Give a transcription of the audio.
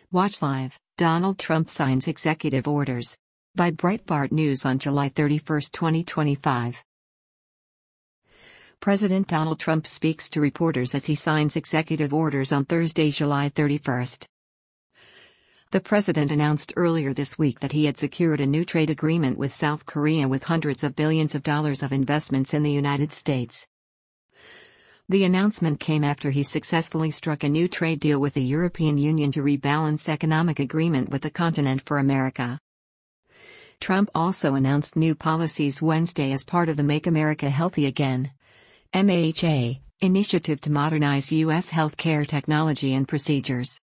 Watch live. Donald Trump signs executive orders. By Breitbart News on July 31, 2025. President Donald Trump speaks to reporters as he signs executive orders on Thursday, July 31. The president announced earlier this week that he had secured a new trade agreement with South Korea with hundreds of billions of dollars of investments in the United States. The announcement came after he successfully struck a new trade deal with the European Union to rebalance economic agreement with the continent for America. Trump also announced new policies Wednesday as part of the Make America Healthy Again (MAHA) initiative to modernize U.S. healthcare technology and procedures.